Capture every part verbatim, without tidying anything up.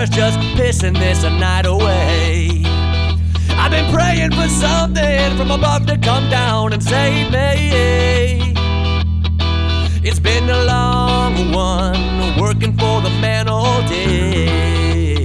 stars just pissing this night away. I've been praying for something from above to come down and save me. It's been a long one, working for the man all day.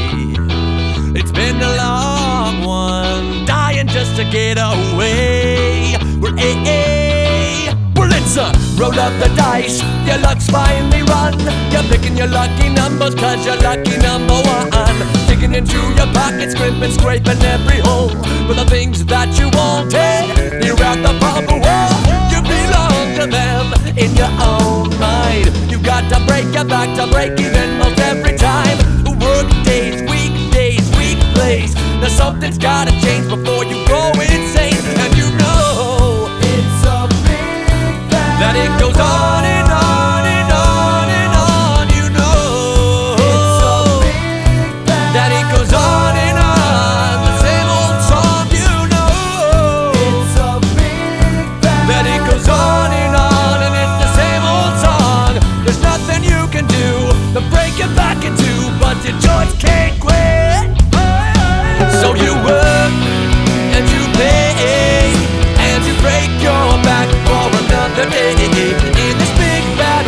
It's been a long one, dying just to get away. We're A A, well it's a roll up the dice, your luck's finally run. You're picking your lucky numbers cause you're lucky number one. Digging into your pockets, scrimping, scraping every hole for the things that you wanted. You're at the bubble wall, you belong to them in your own mind. You've got to break your back to break even most every time. Work days, weekdays, week plays. Now something's gotta change before you go insane. And you know It's a big bad that it goes on and on and on and on. You know It's a big bad that it goes on and on. The same old song, you know It's a big bad that it goes on and on, and it's the same old song. There's nothing you can do to break it back in two, but you just can't quit. So you work and you pay and you break your back for another day in this big bad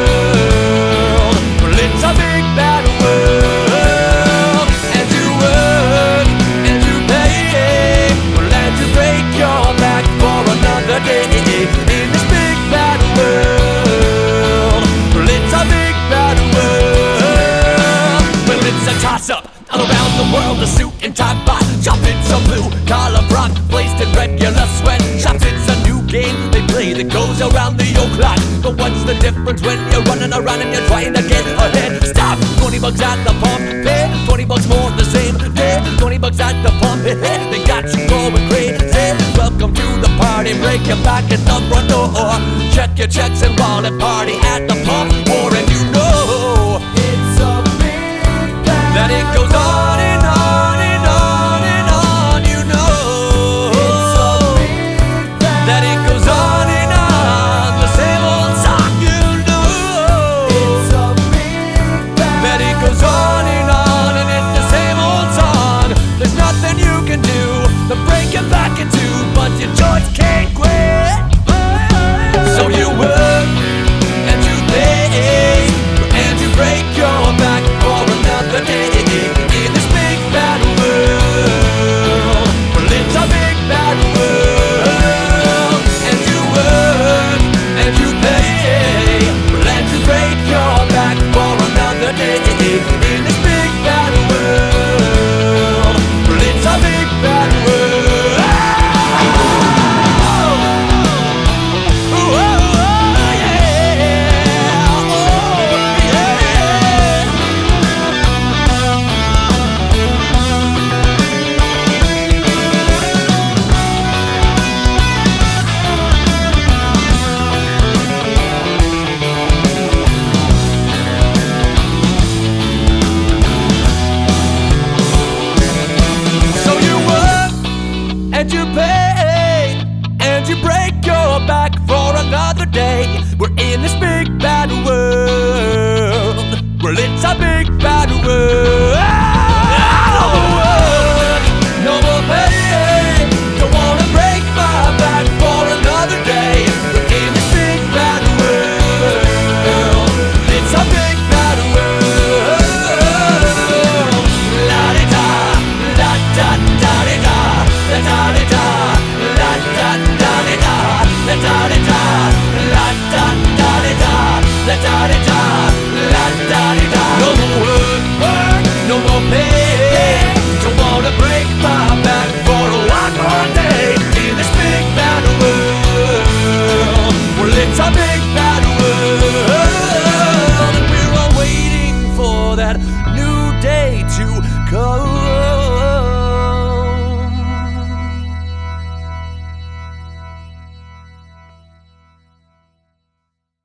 world. Well, it's a big bad world. And you work and you pay, well, and you break your back for another day in this big bad world. Well, it's a big bad world. Well, it's a toss-up all around the world, a suit and tie bot. Shop, it's a blue collar rock placed in regular sweat shops. It's a new game they play that goes around the old clock. But what's the difference when you're running around and you're trying to get ahead? Stop! twenty bucks at the pump, pay twenty bucks more the same day. twenty bucks at the pump, hey, hey, they got you going crazy. Welcome to the party, break your back at the front door. Check your checks and wallet, party at the pump war. And you know It's a big bad that it goes on and on and on and on. You know It's a big bad that it goes on and on. The same old song, you know It's a big bad that it goes on and on, and it's the same old song. There's nothing you can do to break it back in two, but you just can't quit. So you work and you pay and you break your back for another day in this big bad world. Well, it's a big bad world. And you work and you pay, well, and you break your back for another day in this big bad world. Well, it's a big bad world. Oh, oh, oh, yeah. Oh, yeah. So you work and you pay and you break your back for another day. We're in this big bad world. Well, it's a big bad world.